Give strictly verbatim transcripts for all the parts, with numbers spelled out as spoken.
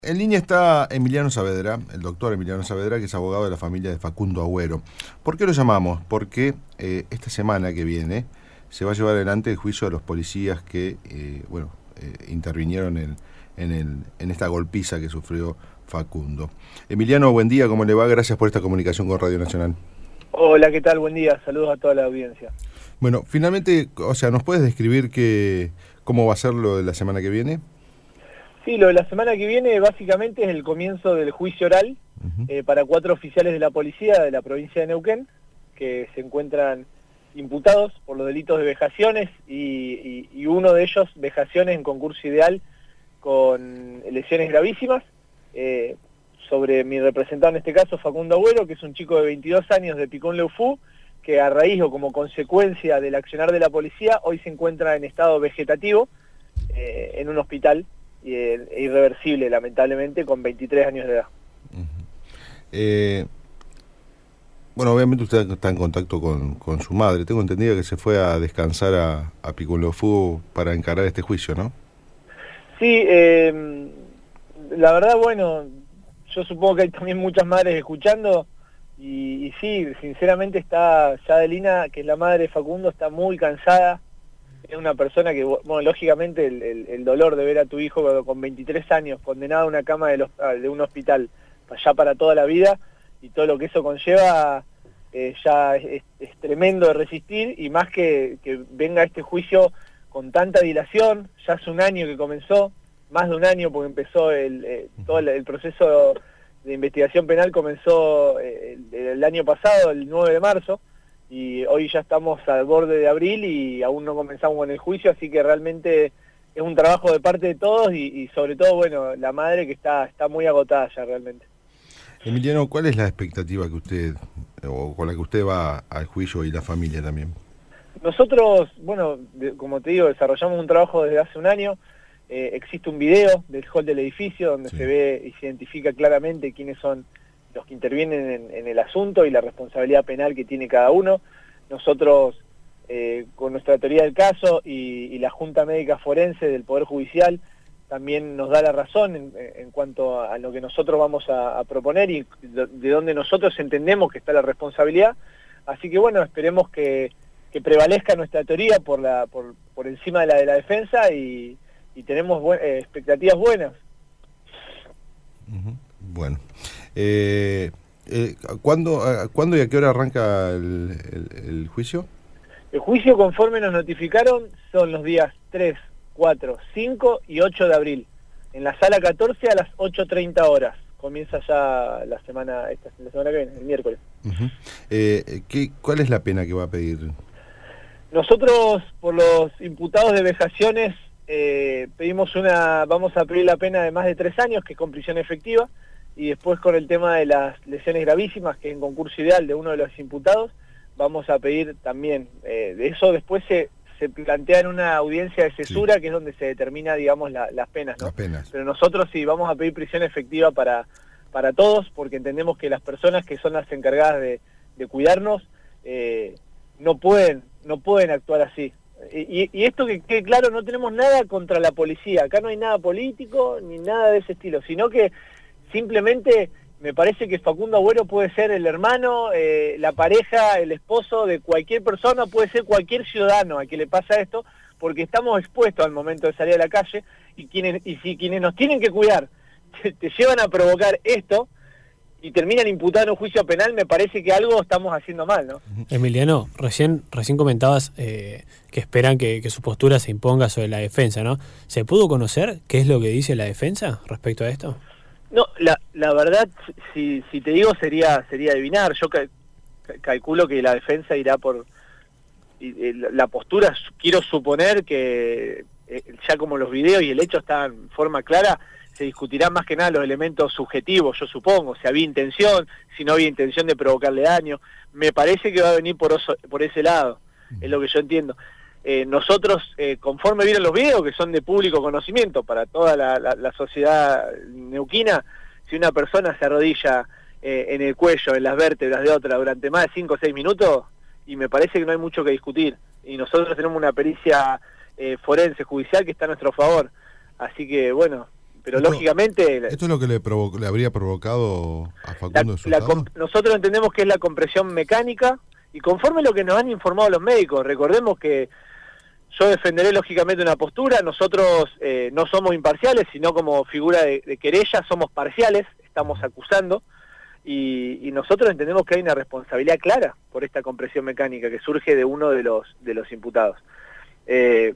En línea está Emiliano Saavedra, el doctor Emiliano Saavedra, que es abogado de la familia de Facundo Agüero. ¿Por qué lo llamamos? Porque eh, esta semana que viene se va a llevar adelante el juicio de los policías que eh, bueno, eh, intervinieron en, en, el, en esta golpiza que sufrió Facundo. Emiliano, buen día, ¿cómo le va? Gracias por esta comunicación con Radio Nacional. Hola, ¿qué tal? Buen día, saludos a toda la audiencia. Bueno, finalmente, o sea, ¿nos puedes describir que, cómo va a ser lo de la semana que viene? Sí, lo de la semana que viene básicamente es el comienzo del juicio oral uh-huh. eh, para cuatro oficiales de la policía de la provincia de Neuquén, que se encuentran imputados por los delitos de vejaciones y, y, y uno de ellos, vejaciones en concurso ideal con lesiones gravísimas, eh, sobre mi representado en este caso, Facundo Agüero, que es un chico de veintidós años de Picón Leufú, que a raíz o como consecuencia del accionar de la policía, hoy se encuentra en estado vegetativo eh, en un hospital y eh, irreversible, lamentablemente, con veintitrés años de edad. Uh-huh. eh, bueno, obviamente usted está en contacto con, con su madre. Tengo entendido que se fue a descansar a, a Picón Leufú para encarar este juicio, ¿no? Sí, eh, la verdad, bueno, yo supongo que hay también muchas madres escuchando y, y sí, sinceramente está Yadelina, que es la madre de Facundo, está muy cansada. Es una persona que, bueno, lógicamente el, el, el dolor de ver a tu hijo con veintitrés años condenado a una cama de, los, de un hospital ya para toda la vida y todo lo que eso conlleva eh, ya es, es tremendo de resistir, y más que, que venga este juicio con tanta dilación. Ya hace un año que comenzó, más de un año, porque empezó el, eh, todo el, el proceso de investigación penal comenzó eh, el, el año pasado, el nueve de marzo, y hoy ya estamos al borde de abril y aún no comenzamos con el juicio, así que realmente es un trabajo de parte de todos y, y sobre todo, bueno, la madre que está, está muy agotada ya realmente. Emiliano, ¿cuál es la expectativa que usted, o con la que usted va al juicio y la familia también? Nosotros, bueno, de, como te digo, desarrollamos un trabajo desde hace un año. Eh, existe un video del hall del edificio donde sí. se ve y se identifica claramente quiénes son los que intervienen en, en el asunto y la responsabilidad penal que tiene cada uno. Nosotros, eh, con nuestra teoría del caso y, y la Junta Médica Forense del Poder Judicial, también nos da la razón en, en cuanto a, a lo que nosotros vamos a, a proponer y de, de donde nosotros entendemos que está la responsabilidad. Así que bueno, esperemos que, que prevalezca nuestra teoría por, la, por, por encima de la de la defensa y, y tenemos bu eh, expectativas buenas. Uh-huh. Bueno. Eh, eh, ¿cuándo, ¿Cuándo y a qué hora arranca el, el, el juicio? El juicio, conforme nos notificaron, son los días tres, cuatro, cinco y ocho de abril. En la sala catorce a las ocho treinta horas. Comienza ya la semana, esta, la semana que viene, el miércoles. Uh-huh. eh, ¿qué, ¿Cuál es la pena que va a pedir? Nosotros, por los imputados de vejaciones, eh, pedimos una, vamos a pedir la pena de más de tres años, que es con prisión efectiva. Y después, con el tema de las lesiones gravísimas, que es en concurso ideal de uno de los imputados, vamos a pedir también, eh, de eso después se, se plantea en una audiencia de cesura, sí. que es donde se determina, digamos, la, las penas, ¿no? Las penas. Pero nosotros sí vamos a pedir prisión efectiva para, para todos, porque entendemos que las personas que son las encargadas de, de cuidarnos eh, no pueden, no pueden actuar así. Y, y esto que quede claro, no tenemos nada contra la policía, acá no hay nada político ni nada de ese estilo, sino que simplemente me parece que Facundo Agüero puede ser el hermano, eh, la pareja, el esposo de cualquier persona, puede ser cualquier ciudadano a que le pasa esto, porque estamos expuestos al momento de salir a la calle y, quienes, y si quienes nos tienen que cuidar te, te llevan a provocar esto y terminan imputando en un juicio penal, me parece que algo estamos haciendo mal, ¿no? Emiliano, recién, recién comentabas eh, que esperan que, que su postura se imponga sobre la defensa, ¿no? ¿Se pudo conocer qué es lo que dice la defensa respecto a esto? No, la, la verdad, si, si te digo, sería sería adivinar. Yo ca calculo que la defensa irá por... Y, y, la postura, quiero suponer que eh, ya como los videos y el hecho están en forma clara, se discutirán más que nada los elementos subjetivos, yo supongo, si había intención, si no había intención de provocarle daño. Me parece que va a venir por, oso, por ese lado, es lo que yo entiendo. Eh, nosotros, eh, conforme vieron los videos, que son de público conocimiento para toda la, la, la sociedad neuquina, si una persona se arrodilla eh, en el cuello, en las vértebras de otra durante más de cinco o seis minutos, y me parece que no hay mucho que discutir. Y nosotros tenemos una pericia eh, forense, judicial, que está a nuestro favor. Así que, bueno, pero esto, lógicamente... ¿Esto es lo que le, provo le habría provocado a Facundo la, en su la estado? Nosotros entendemos que es la compresión mecánica, y conforme lo que nos han informado los médicos, recordemos que yo defenderé lógicamente una postura, nosotros eh, no somos imparciales, sino como figura de, de querella somos parciales, estamos acusando, y, y nosotros entendemos que hay una responsabilidad clara por esta compresión mecánica que surge de uno de los, de los imputados. Eh,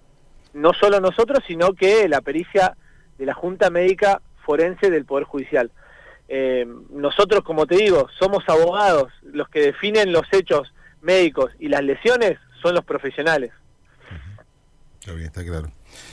no solo nosotros, sino que la pericia de la Junta Médica Forense del Poder Judicial. Eh, nosotros, como te digo, somos abogados, los que definen los hechos médicos y las lesiones son los profesionales. Está bien, está claro.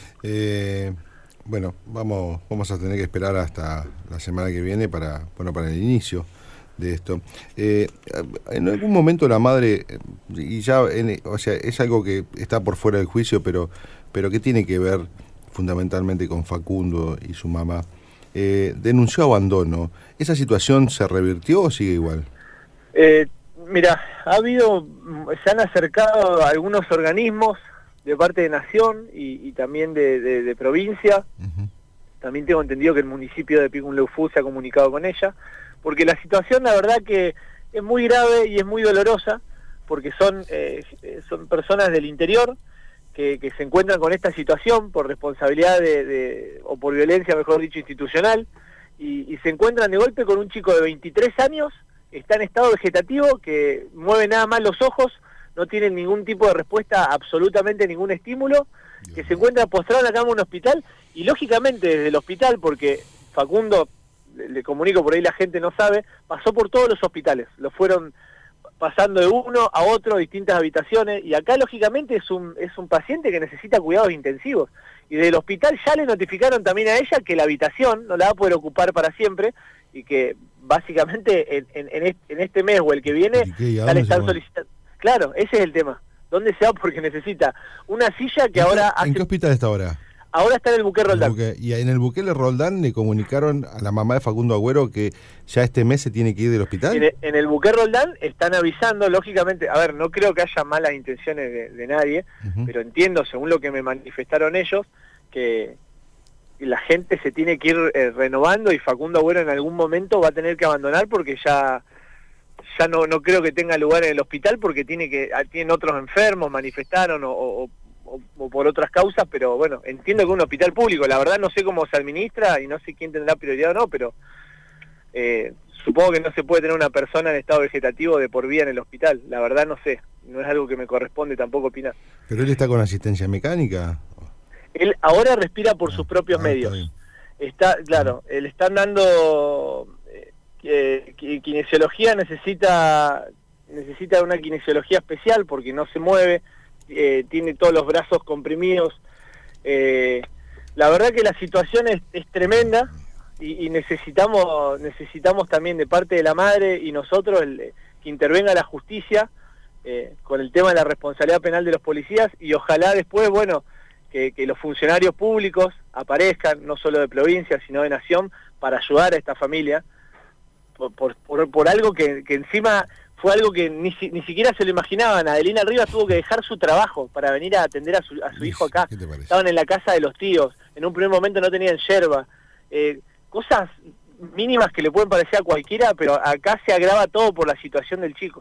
Eh, bueno, vamos vamos a tener que esperar hasta la semana que viene para bueno para el inicio de esto. Eh, en algún momento la madre, y ya, en, o sea, es algo que está por fuera del juicio, pero, pero que tiene que ver fundamentalmente con Facundo y su mamá, eh, denunció abandono. ¿Esa situación se revirtió o sigue igual? Eh, mira, ha habido, se han acercado algunos organismos de parte de Nación y, y también de, de, de provincia. Uh-huh. También tengo entendido que el municipio de Picunleufú se ha comunicado con ella, porque la situación la verdad que es muy grave y es muy dolorosa, porque son, eh, son personas del interior que, que se encuentran con esta situación por responsabilidad de, de o por violencia, mejor dicho, institucional, y, y se encuentran de golpe con un chico de veintitrés años, está en estado vegetativo, que mueve nada más los ojos, no tiene ningún tipo de respuesta, absolutamente ningún estímulo, que se encuentra postrado en la cama de un hospital, y lógicamente desde el hospital, porque Facundo, le, le comunico, por ahí la gente no sabe, pasó por todos los hospitales, lo fueron pasando de uno a otro, distintas habitaciones, y acá lógicamente es un, es un paciente que necesita cuidados intensivos, y del hospital ya le notificaron también a ella que la habitación no la va a poder ocupar para siempre, y que básicamente en, en, en este mes o el que viene ya le están solicitando. Claro, ese es el tema. ¿Dónde se va? Porque necesita una silla que ahora... ¿En hace... qué hospital está ahora? Ahora está en el Buque Roldán. El Buque. Y en el Buque Roldán le comunicaron a la mamá de Facundo Agüero que ya este mes se tiene que ir del hospital. En el, en el Buque Roldán están avisando, lógicamente, a ver, no creo que haya malas intenciones de, de nadie, uh-huh. pero entiendo, según lo que me manifestaron ellos, que la gente se tiene que ir eh, renovando y Facundo Agüero en algún momento va a tener que abandonar porque ya... ya no no creo que tenga lugar en el hospital porque tiene que tienen otros enfermos, manifestaron o, o, o, o por otras causas, pero bueno, entiendo que es un hospital público, la verdad no sé cómo se administra y no sé quién tendrá prioridad o no, pero eh, supongo que no se puede tener una persona en estado vegetativo de por vida en el hospital, la verdad no sé, no es algo que me corresponde tampoco opinar. ¿Pero él está con asistencia mecánica? Él ahora respira por ah, sus propios ah, medios, está, está claro, ah. le están dando... Eh, kinesiología necesita necesita una kinesiología especial porque no se mueve, eh, tiene todos los brazos comprimidos. Eh, la verdad que la situación es, es tremenda y, y necesitamos necesitamos también de parte de la madre y nosotros el, que intervenga la justicia eh, con el tema de la responsabilidad penal de los policías y ojalá después, bueno, que, que los funcionarios públicos aparezcan, no solo de provincia, sino de nación, para ayudar a esta familia. Por, por, por, por algo que, que encima fue algo que ni, ni siquiera se lo imaginaban. Adelina Rivas tuvo que dejar su trabajo para venir a atender a su, a su hijo acá. Estaban en la casa de los tíos, en un primer momento no tenían yerba. Eh, cosas mínimas que le pueden parecer a cualquiera, pero acá se agrava todo por la situación del chico.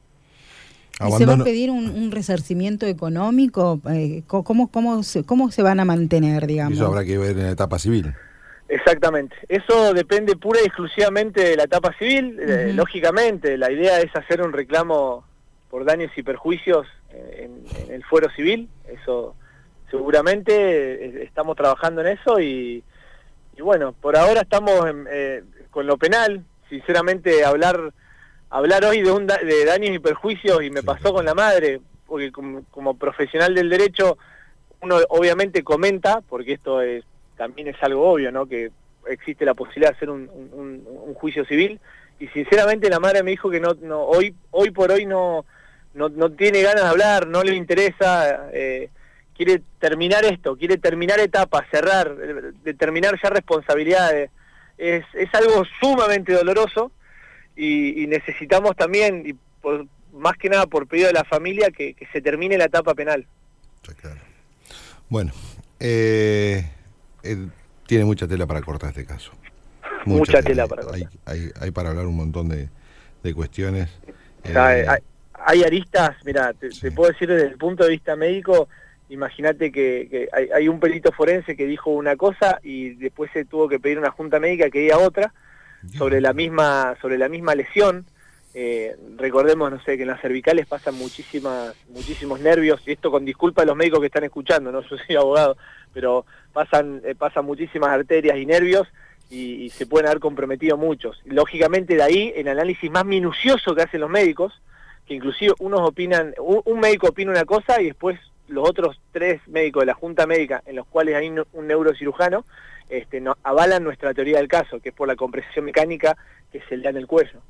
¿Y se va a pedir un, un resarcimiento económico? Eh, ¿cómo, cómo, se, ¿Cómo se van a mantener, digamos? Eso habrá que ver en la etapa civil. Exactamente, eso depende pura y exclusivamente de la etapa civil, uh-huh. eh, lógicamente la idea es hacer un reclamo por daños y perjuicios en, en el fuero civil, eso seguramente eh, estamos trabajando en eso y, y bueno, por ahora estamos en, eh, con lo penal, sinceramente hablar hablar hoy de, un da- de daños y perjuicios y me sí, pasó claro. con la madre, porque como, como profesional del derecho uno obviamente comenta, porque esto es también es algo obvio, ¿no? Que existe la posibilidad de hacer un, un, un juicio civil, y sinceramente la madre me dijo que no, no hoy hoy por hoy no, no, no tiene ganas de hablar, no le interesa, eh, quiere terminar esto, quiere terminar etapas, cerrar, determinar ya responsabilidades, es, es algo sumamente doloroso, y, y necesitamos también, y por, más que nada por pedido de la familia, que, que se termine la etapa penal. Claro. Bueno, eh... El, tiene mucha tela para cortar este caso. Mucha, mucha tela, tela para cortar. Hay, hay, hay para hablar un montón de, de cuestiones. O sea, eh, hay, hay aristas, mira, te, sí. te puedo decir desde el punto de vista médico, imagínate que, que hay, hay un perito forense que dijo una cosa y después se tuvo que pedir una junta médica que diga otra sobre la misma, sobre la misma lesión. Eh, recordemos, no sé, que en las cervicales pasan muchísimas, muchísimos nervios, y esto con disculpa a los médicos que están escuchando, no yo soy abogado, pero pasan, eh, pasan muchísimas arterias y nervios y, y se pueden haber comprometido muchos. Lógicamente de ahí, el análisis más minucioso que hacen los médicos, que inclusive unos opinan, un, un médico opina una cosa y después los otros tres médicos de la junta médica, en los cuales hay un neurocirujano, este, no, avalan nuestra teoría del caso, que es por la compresión mecánica que se le da en el cuello.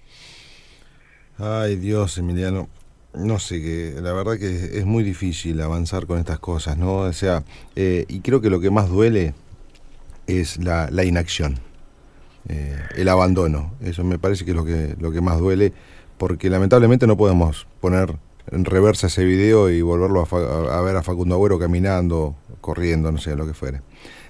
Ay, Dios, Emiliano, no sé, que la verdad que es muy difícil avanzar con estas cosas, ¿no? O sea, eh, y creo que lo que más duele es la, la inacción, eh, el abandono. Eso me parece que es lo que, lo que más duele, porque lamentablemente no podemos poner en reversa ese video y volverlo a, fa- a ver a Facundo Agüero caminando, corriendo, no sé, lo que fuere.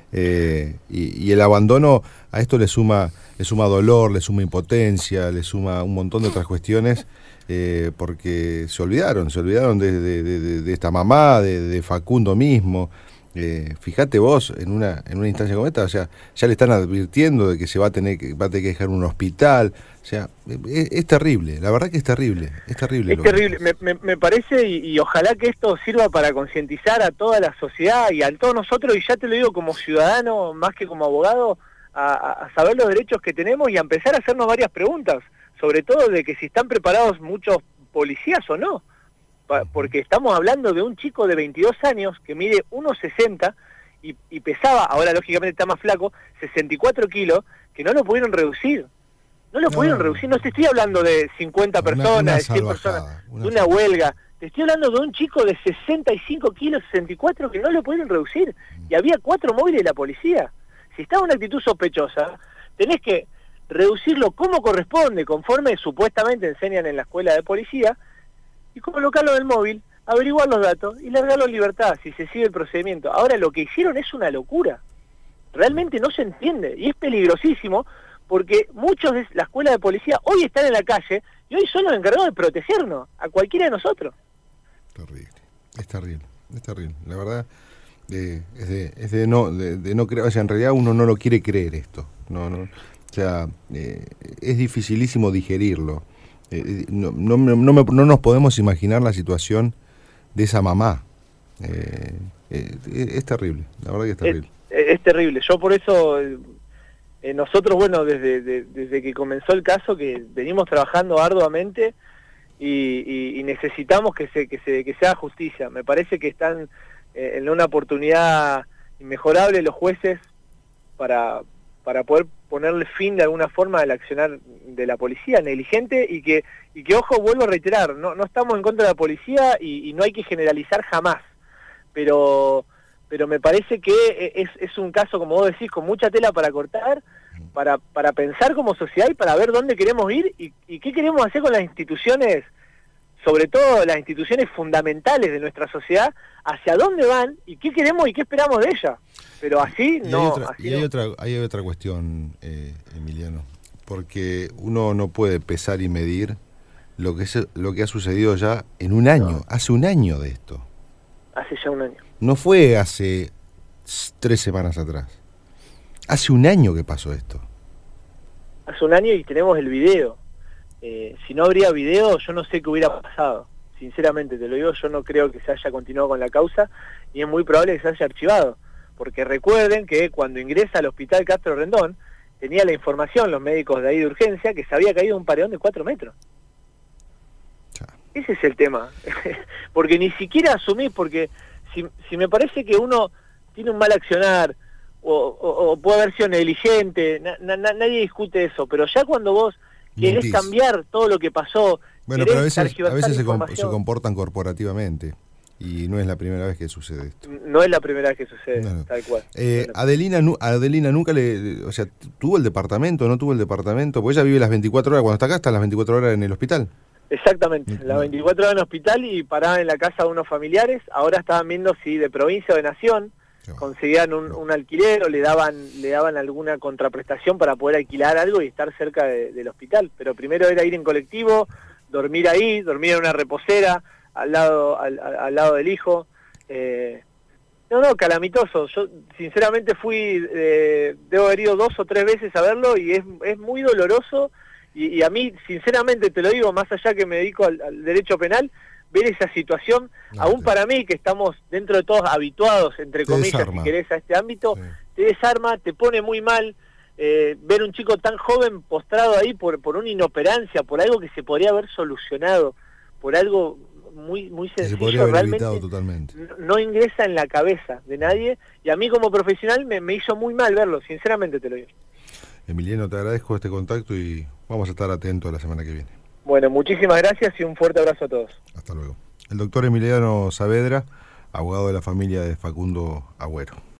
Eh, y, y el abandono a esto le suma le suma dolor, le suma impotencia, le suma un montón de otras cuestiones, eh, porque se olvidaron, se olvidaron de, de, de, de esta mamá, de, de Facundo mismo. Eh, fíjate vos, en una en una instancia como esta, o sea, ya le están advirtiendo de que se va a tener que, va a tener que dejar un hospital, o sea, es, es terrible, la verdad que es terrible, es terrible. Es terrible, me, me, me parece, y, y ojalá que esto sirva para concientizar a toda la sociedad y a todos nosotros, y ya te lo digo como ciudadano, más que como abogado, a, a saber los derechos que tenemos y a empezar a hacernos varias preguntas, sobre todo de que si están preparados muchos policías o no. Porque estamos hablando de un chico de veintidós años que mide uno sesenta y, y pesaba, ahora lógicamente está más flaco, sesenta y cuatro kilos, que no lo pudieron reducir. No lo no, pudieron reducir, no te estoy hablando de cincuenta personas, una, una de cien personas, una de una huelga. Te estoy hablando de un chico de sesenta y cinco kilos, sesenta y cuatro, que no lo pudieron reducir. Y había cuatro móviles de la policía. Si estaba en una actitud sospechosa, tenés que reducirlo como corresponde, conforme supuestamente enseñan en la escuela de policía, y colocarlo en el móvil, averiguar los datos y largarlo en libertad si se sigue el procedimiento. Ahora lo que hicieron es una locura, realmente no se entiende y es peligrosísimo porque muchos de la escuela de policía hoy están en la calle y hoy son los encargados de protegernos, a cualquiera de nosotros. Terrible, es terrible, es terrible, la verdad eh, es, de, es de no de, de no creer, o sea, en realidad uno no lo quiere creer esto, no, no, o sea, eh, es dificilísimo digerirlo. Eh, no, no, no, me, no nos podemos imaginar la situación de esa mamá. Eh, eh, es terrible, la verdad que es terrible. Es, es terrible. Yo por eso, eh, nosotros, bueno, desde, de, desde que comenzó el caso, que venimos trabajando arduamente y, y, y necesitamos que se, que, se, que se haga justicia. Me parece que están eh, en una oportunidad inmejorable los jueces para... para poder ponerle fin de alguna forma al accionar de la policía negligente y que, y que ojo, vuelvo a reiterar, no, no estamos en contra de la policía y, y no hay que generalizar jamás, pero pero me parece que es, es un caso, como vos decís, con mucha tela para cortar, para, para pensar como sociedad y para ver dónde queremos ir y, y qué queremos hacer con las instituciones, sobre todo las instituciones fundamentales de nuestra sociedad, hacia dónde van y qué queremos y qué esperamos de ellas. Pero así y no. Hay otra, así y hay, no. otra, hay otra cuestión, eh, Emiliano, porque uno no puede pesar y medir lo que, es, lo que ha sucedido ya en un año, no. hace un año de esto. Hace ya un año. No fue hace tres semanas atrás. Hace un año que pasó esto. Hace un año y tenemos el video. Eh, si no habría video, yo no sé qué hubiera pasado. Sinceramente te lo digo, yo no creo que se haya continuado con la causa y es muy probable que se haya archivado. Porque recuerden que cuando ingresa al hospital Castro Rendón, tenía la información los médicos de ahí de urgencia que se había caído un paredón de cuatro metros. Ja. Ese es el tema. Porque ni siquiera asumís, porque si, si me parece que uno tiene un mal accionar o, o, o puede haber sido negligente, na, na, nadie discute eso, pero ya cuando vos querés Mentís. cambiar todo lo que pasó, bueno, pero a veces, a veces se, comp se comportan corporativamente. Y no es la primera vez que sucede esto. No es la primera vez que sucede, no, no. tal cual. Eh, Adelina, Adelina nunca le... O sea, ¿tuvo el departamento no tuvo el departamento? Porque ella vive las veinticuatro horas, cuando está acá, está las veinticuatro horas en el hospital. Exactamente, no. las veinticuatro horas en el hospital y parada en la casa de unos familiares. Ahora estaban viendo si de provincia o de nación. conseguían un, un alquiler o le daban le daban alguna contraprestación para poder alquilar algo y estar cerca de, del hospital. Pero primero era ir en colectivo, dormir ahí, dormir en una reposera, al lado al, al lado del hijo. Eh, no, no, calamitoso. Yo sinceramente fui, eh, debo haber ido dos o tres veces a verlo y es, es muy doloroso y, y a mí, sinceramente te lo digo, más allá que me dedico al, al derecho penal, ver esa situación, no, aún sí. Para mí, que estamos dentro de todos habituados, entre te comillas, desarma. Si querés, a este ámbito, sí. Te desarma, te pone muy mal, eh, ver un chico tan joven postrado ahí por, por una inoperancia, por algo que se podría haber solucionado, por algo muy muy sencillo, se podría haber realmente evitado totalmente. No, no ingresa en la cabeza de nadie, y a mí como profesional me, me hizo muy mal verlo, sinceramente te lo digo. Emiliano, te agradezco este contacto y vamos a estar atentos la semana que viene. Bueno, muchísimas gracias y un fuerte abrazo a todos. Hasta luego. El doctor Emiliano Saavedra, abogado de la familia de Facundo Agüero.